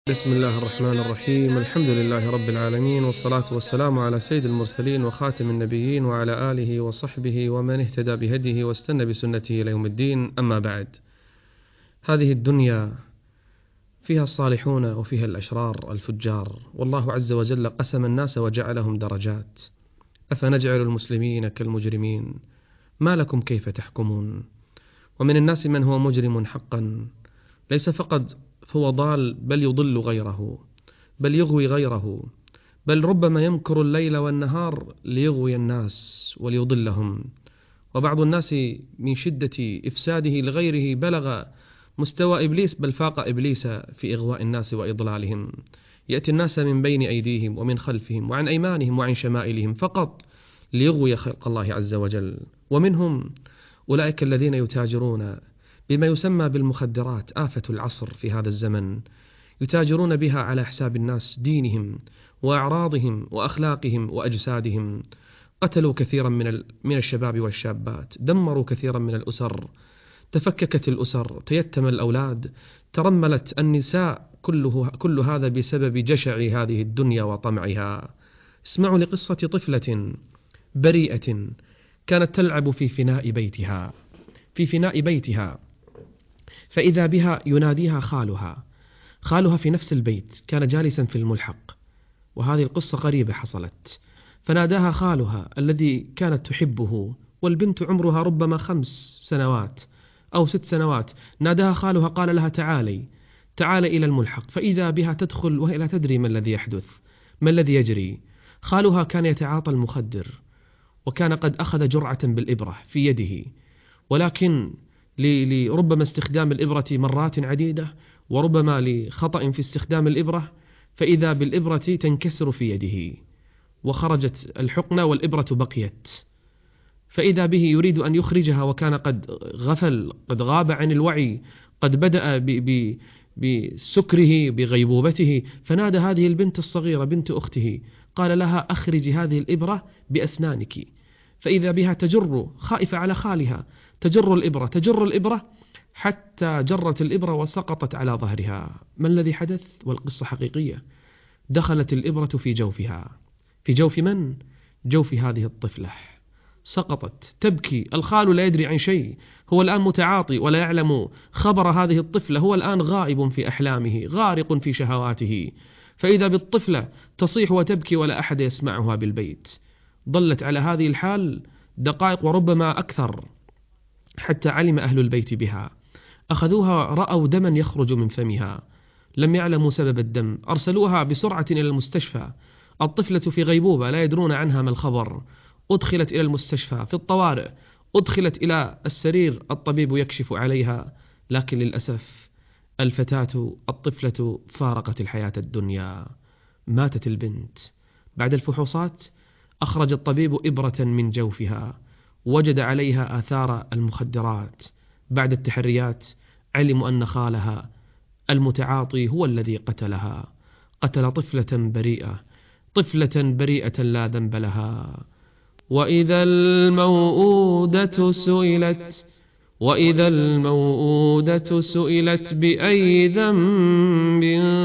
بسم الله الرحمن الرحيم. الحمد لله رب العالمين، والصلاة والسلام على سيد المرسلين وخاتم النبيين وعلى آله وصحبه ومن اهتدى بهديه واستنى بسنته إلى يوم الدين. أما بعد، هذه الدنيا فيها الصالحون وفيها الأشرار الفجار، والله عز وجل قسم الناس وجعلهم درجات. أفنجعل المسلمين كالمجرمين؟ ما لكم كيف تحكمون؟ ومن الناس من هو مجرم حقا، ليس فقط هو ضال بل يضل غيره، بل يغوي غيره، بل ربما يمكر الليل والنهار ليغوي الناس وليضلهم. وبعض الناس من شدة إفساده لغيره بلغ مستوى إبليس، بل فاق إبليس في إغواء الناس وإضلالهم. يأتي الناس من بين أيديهم ومن خلفهم وعن أيمانهم وعن شمائلهم فقط ليغوي خلق الله عز وجل. ومنهم أولئك الذين يتاجرون بما يسمى بالمخدرات، آفة العصر في هذا الزمن، يتاجرون بها على حساب الناس، دينهم وأعراضهم وأخلاقهم وأجسادهم. قتلوا كثيرا من الشباب والشابات، دمروا كثيرا من الأسر، تفككت الأسر، تيتم الأولاد، ترملت النساء، كل هذا بسبب جشع هذه الدنيا وطمعها. اسمعوا لقصة طفلة بريئة كانت تلعب في فناء بيتها، فإذا بها يناديها خالها في نفس البيت، كان جالسا في الملحق، وهذه القصة قريبة حصلت. فناداها خالها الذي كانت تحبه، والبنت عمرها ربما 5 سنوات أو 6 سنوات. ناداها خالها، قال لها تعالي إلى الملحق. فإذا بها تدخل وهي لا تدري ما الذي يحدث، ما الذي يجري. خالها كان يتعاطى المخدر، وكان قد أخذ جرعة بالإبرة في يده، ولكن لربما استخدام الإبرة مرات عديدة، وربما لخطأ في استخدام الإبرة، فإذا بالإبرة تنكسر في يده، وخرجت الحقنة والإبرة بقيت. فإذا به يريد أن يخرجها، وكان قد غفل، قد غاب عن الوعي، قد بدأ بسكره بغيبوبته. فنادى هذه البنت الصغيرة بنت أخته، قال لها أخرجي هذه الإبرة بأسنانك. فإذا بها تجر، خائفة على خالها، تجر الإبرة حتى جرت الإبرة وسقطت على ظهرها. ما الذي حدث؟ والقصة حقيقية. دخلت الإبرة في جوفها. في جوف من؟ جوف هذه الطفلة. سقطت تبكي. الخال لا يدري عن شيء، هو الآن متعاطي ولا يعلم خبر هذه الطفلة، هو الآن غائب في أحلامه، غارق في شهواته. فإذا بالطفلة تصيح وتبكي ولا أحد يسمعها بالبيت. ظلت على هذه الحال دقائق وربما أكثر، حتى علم أهل البيت بها. أخذوها، رأوا دما يخرج من فمها، لم يعلموا سبب الدم، أرسلوها بسرعة إلى المستشفى. الطفلة في غيبوبة لا يدرون عنها ما الخبر. أدخلت إلى المستشفى في الطوارئ، أدخلت إلى السرير، الطبيب يكشف عليها، لكن للأسف الطفلة فارقت الحياة الدنيا، ماتت البنت. بعد الفحوصات أخرج الطبيب إبرة من جوفها، وجد عليها آثار المخدرات. بعد التحريات علموا أن خالها المتعاطي هو الذي قتلها، قتل طفلة بريئة لا ذنب لها. وإذا الموءودة سئلت بأي ذنب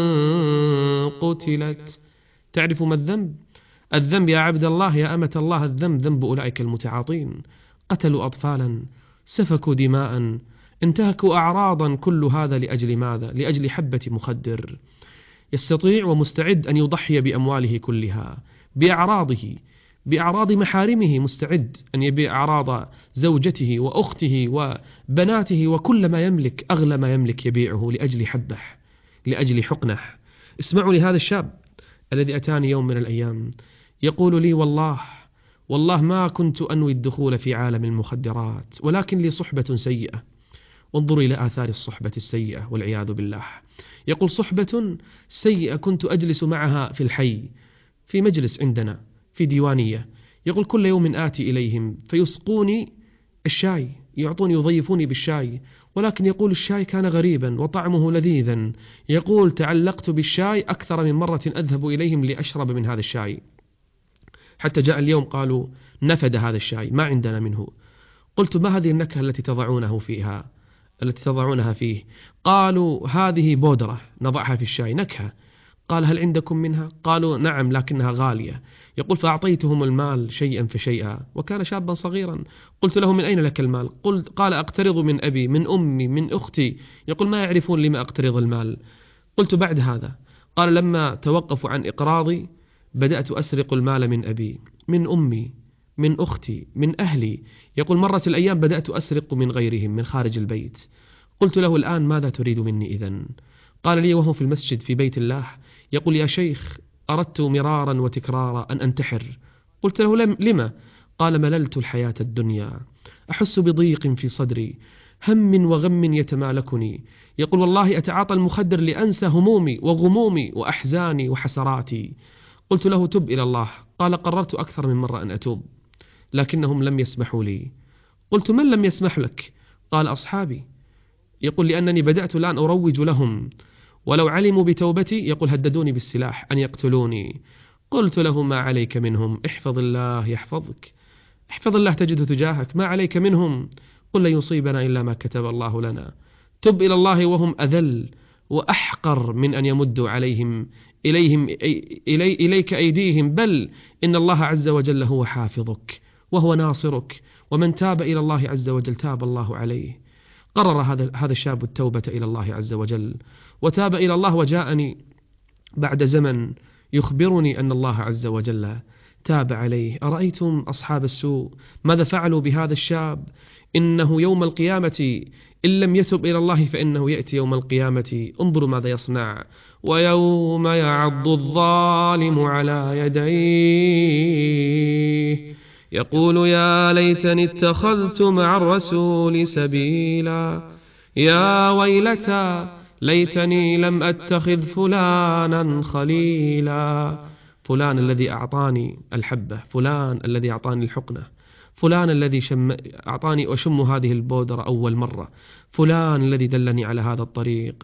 قتلت. تعرف ما الذنب؟ الذنب يا عبد الله، يا أمة الله، الذنب ذنب أولئك المتعاطين. قتلوا أطفالا، سفكوا دماء، انتهكوا أعراضا، كل هذا لأجل ماذا؟ لأجل حبة مخدر. يستطيع ومستعد أن يضحي بأمواله كلها، بأعراض محارمه، مستعد أن يبيع أعراض زوجته وأخته وبناته وكل ما يملك، أغلى ما يملك يبيعه لأجل حبه، لأجل حقنه. اسمعوا لهذا الشاب الذي أتاني يوم من الأيام يقول لي: والله ما كنت أنوي الدخول في عالم المخدرات، ولكن لي صحبة سيئة. وانظروا إلى آثار الصحبة السيئة والعياذ بالله. يقول: صحبة سيئة كنت أجلس معها في الحي، في مجلس عندنا في ديوانية. يقول: كل يوم آتي إليهم فيسقوني الشاي، يضيفوني بالشاي، ولكن يقول الشاي كان غريبا وطعمه لذيذا. يقول: تعلقت بالشاي أكثر من مرة أذهب إليهم لأشرب من هذا الشاي، حتى جاء اليوم قالوا نفد هذا الشاي، ما عندنا منه. قلت: ما هذه النكهة التي تضعونه فيها؟ التي تضعونها فيه. قالوا هذه بودرة نضعها في الشاي نكهة. قال هل عندكم منها؟ قالوا نعم لكنها غالية. يقول فأعطيتهم المال شيئا فشيئا، وكان شابا صغيرا. قلت له من أين لك المال؟ قال أقترض من أبي، من أمي، من أختي. يقول ما يعرفون لما أقترض المال. قلت بعد هذا؟ قال لما توقفوا عن إقراضي بدأت أسرق المال من أبي، من أمي، من أختي، من أهلي. يقول مرت الأيام بدأت أسرق من غيرهم من خارج البيت. قلت له الآن ماذا تريد مني إذن؟ قال لي وهو في المسجد في بيت الله يقول يا شيخ أردت مرارا وتكرارا أن أنتحر. قلت له لما؟ قال مللت الحياة الدنيا، أحس بضيق في صدري، هم وغم يتمالكني. يقول والله أتعاطى المخدر لأنسى همومي وغمومي وأحزاني وحسراتي. قلت له تب إلى الله. قال قررت أكثر من مرة أن أتوب لكنهم لم يسمحوا لي. قلت من لم يسمح لك؟ قال أصحابي. يقول لأنني بدأت الآن أروج لهم، ولو علموا بتوبتي يقول هددوني بالسلاح أن يقتلوني. قلت له ما عليك منهم، احفظ الله يحفظك، احفظ الله تجده تجاهك، ما عليك منهم، قل لن يصيبنا إلا ما كتب الله لنا. تب إلى الله وهم أذل وأحقر من أن يمدوا إليك أيديهم، بل إن الله عز وجل هو حافظك وهو ناصرك، ومن تاب إلى الله عز وجل تاب الله عليه. قرر هذا الشاب التوبة إلى الله عز وجل وتاب إلى الله، وجاءني بعد زمن يخبرني أن الله عز وجل تاب عليه. أرأيتم أصحاب السوء ماذا فعلوا بهذا الشاب؟ إنه يوم القيامة إن لم يتب إلى الله فإنه يأتي يوم القيامة، انظروا ماذا يصنع، ويوم يعض الظالم على يديه يقول يا ليتني اتخذت مع الرسول سبيلا، يا ويلتى ليتني لم أتخذ فلانا خليلا. فلان الذي أعطاني الحبة، فلان الذي أعطاني الحقنة، فلان الذي أعطاني أشم هذه البودرة أول مرة، فلان الذي دلني على هذا الطريق.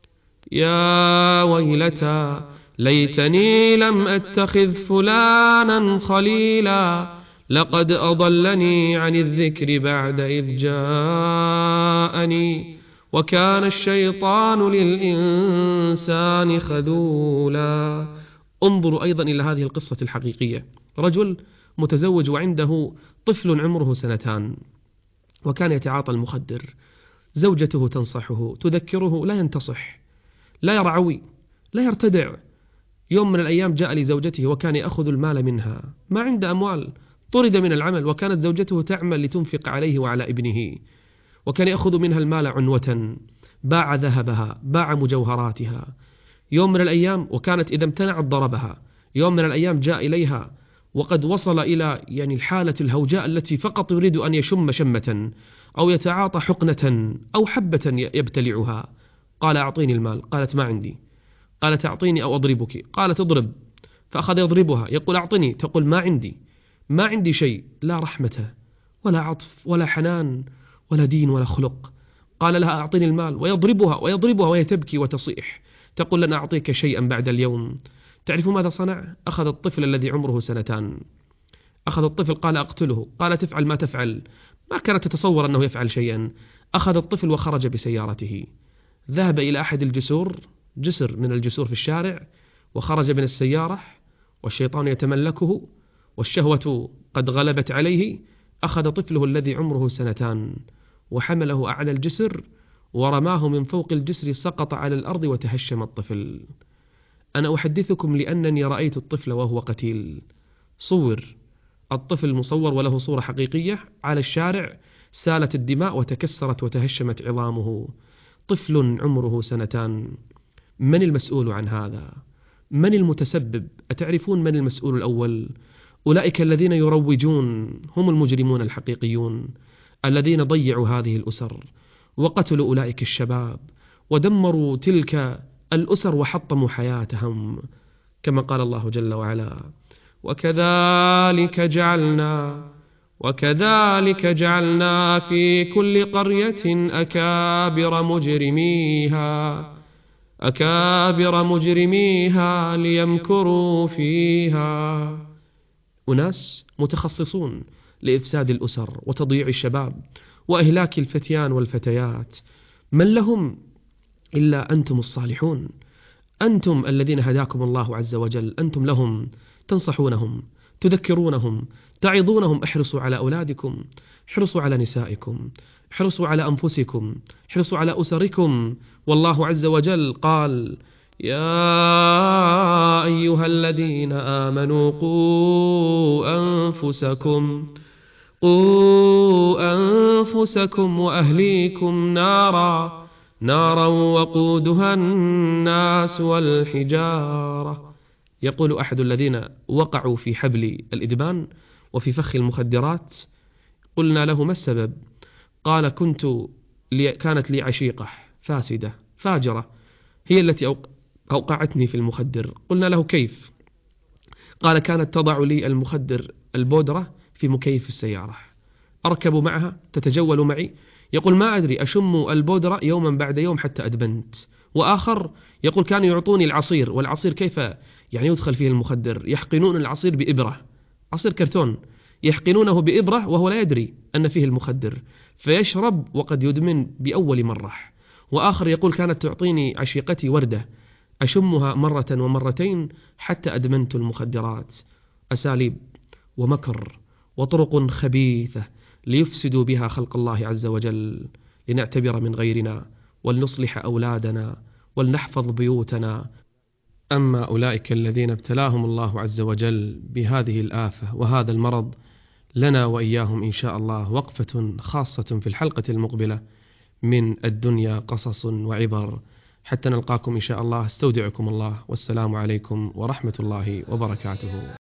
يا ويلتى ليتني لم أتخذ فلانا خليلا، لقد أضلني عن الذكر بعد إذ جاءني، وكان الشيطان للإنسان خذولا. انظروا أيضا إلى هذه القصة الحقيقية. رجل متزوج وعنده طفل عمره 2 وكان يتعاطى المخدر. زوجته تنصحه تذكره لا ينتصح، لا يرعوي، لا يرتدع. يوم من الأيام جاء لزوجته وكان يأخذ المال منها، ما عنده أموال، طرد من العمل، وكانت زوجته تعمل لتنفق عليه وعلى ابنه، وكان يأخذ منها المال عنوة، باع ذهبها، باع مجوهراتها. يوم من الأيام وكانت إذا امتنعت ضربها. يوم من الأيام جاء إليها وقد وصل إلى الحالة الهوجاء التي فقط يريد أن يشم شمة أو يتعاطى حقنة أو حبة يبتلعها. قال أعطيني المال. قالت ما عندي. قال تعطيني أو أضربك. قالت اضرب. فأخذ يضربها. يقول أعطني. تقول ما عندي، ما عندي شيء، لا رحمة ولا عطف ولا حنان ولا دين ولا خلق. قال لها أعطيني المال، ويضربها ويضربها وهي تبكي وتصيح. تقول لن أعطيك شيئا بعد اليوم. تعرف ماذا صنع؟ أخذ الطفل الذي عمره 2، أخذ الطفل قال أقتله. قال تفعل ما تفعل. ما كانت تتصور أنه يفعل شيئا. أخذ الطفل وخرج بسيارته، ذهب إلى أحد الجسور، جسر من الجسور في الشارع، وخرج من السيارة والشيطان يتملكه والشهوة قد غلبت عليه. أخذ طفله الذي عمره 2 وحمله أعلى الجسر ورماه من فوق الجسر، سقط على الأرض وتهشم الطفل. أنا أحدثكم لأنني رأيت الطفل وهو قتيل. صور الطفل مصور وله صورة حقيقية على الشارع، سالت الدماء وتكسرت وتهشمت عظامه. طفل عمره 2. من المسؤول عن هذا؟ من المتسبب؟ أتعرفون من المسؤول الأول؟ أولئك الذين يروجون هم المجرمون الحقيقيون، الذين ضيعوا هذه الأسر وقتلوا أولئك الشباب ودمروا تلك الأسر وحطموا حياتهم، كما قال الله جل وعلا وكذلك جعلنا في كل قرية أكابر مجرميها ليمكروا فيها. أناس متخصصون لإفساد الأسر وتضييع الشباب وإهلاك الفتيان والفتيات. من لهم إلا أنتم الصالحون، أنتم الذين هداكم الله عز وجل، أنتم لهم تنصحونهم، تذكرونهم، تعظونهم. احرصوا على أولادكم، احرصوا على نسائكم، احرصوا على أنفسكم، احرصوا على أسركم. والله عز وجل قال: يا أيها الذين آمنوا قوا أنفسكم وأهليكم نارا وقودها الناس والحجارة. يقول أحد الذين وقعوا في حبل الإدمان وفي فخ المخدرات: قلنا له: ما السبب؟ قال: كانت لي عشيقة فاسدة فاجرة هي التي أوقعتني في المخدر. قلنا له: كيف؟ قال: كانت تضع لي المخدر البودرة في مكيف السيارة، أركب معها تتجول معي. يقول: ما أدري، أشم البودرة يوما بعد يوم حتى أدمنت. وآخر يقول: كانوا يعطوني العصير، والعصير كيف يعني يدخل فيه المخدر؟ يحقنون العصير بإبرة، عصير كرتون، يحقنونه بإبرة وهو لا يدري أن فيه المخدر، فيشرب وقد يدمن بأول مرة. وآخر يقول: كانت تعطيني عشيقتي وردة، أشمها مرة ومرتين حتى أدمنت المخدرات. أساليب ومكر وطرق خبيثة ليفسدوا بها خلق الله عز وجل، لنعتبر من غيرنا ولنصلح أولادنا ولنحفظ بيوتنا. أما أولئك الذين ابتلاهم الله عز وجل بهذه الآفة وهذا المرض، لنا وإياهم إن شاء الله وقفة خاصة في الحلقة المقبلة من الدنيا قصص وعبر. حتى نلقاكم إن شاء الله، استودعكم الله، والسلام عليكم ورحمة الله وبركاته.